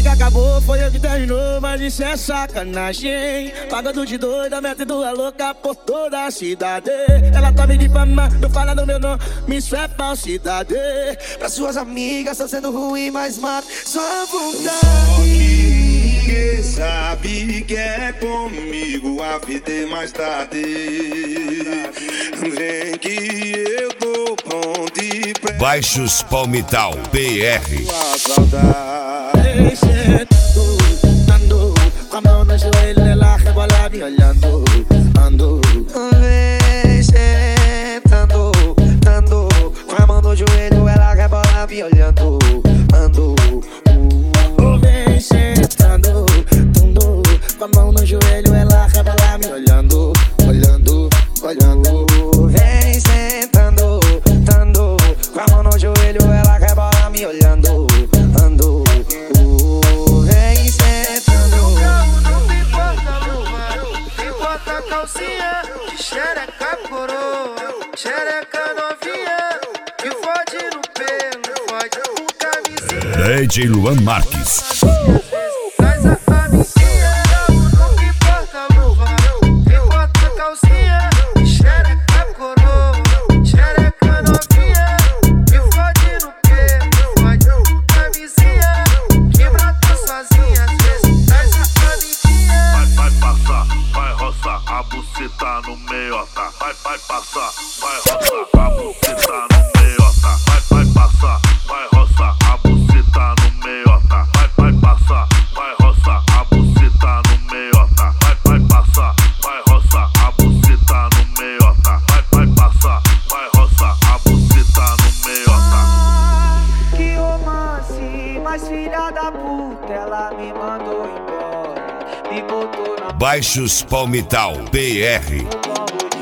que acabou, foi eu que terminou, mas isso é sacanagem. Pagando de doida, metendo a louca por toda a cidade. Ela tá me difamando, falando meu nome, isso é falsidade. Pra suas amigas tá sendo ruim, mas mata sua vontade. Ninguém sabe que é comigo, a vida é mais tarde. Vem que eu tô pronto e Baixos Palmital BR. Ando, com a mão no joelho, ela rebola me olhando. Ando, vem sentando, ando, com a mão no joelho, ela rebola me olhando. Ando, vem sentando, ando, com a mão no joelho, ela rebola me olhando. Olhando, olhando, vem sentando, ando, com a mão no joelho, ela rebola me olhando. Ando, vem sentando. Não me importa luva, me importa calcinha, de xereca coroa, xereca novinha, que fode no pelo, fode com camisinha. DJ Luan Marques. Traz a camisinha, não me importa luva, me importa calcinha, de xereca coroa, xereca novinha, que fode no pelo, fode com camisinha, que brota sozinha, às vezes traz a camisinha. Vai passar, vai roçar, a buceta no meiota. Vai passar, vai roçar, a buceta no meiota. Vai passar, vai roçar, a buceta no meiota. Vai passar, vai roçar, a buceta no meiota. Vai passar, vai roçar, a buceta no meiota. Vai passar, vai roçar, a buceta no meiota. Que romance, mas filha da puta, ela me mandou embora, me botou na Baixos Palmital BR. no banco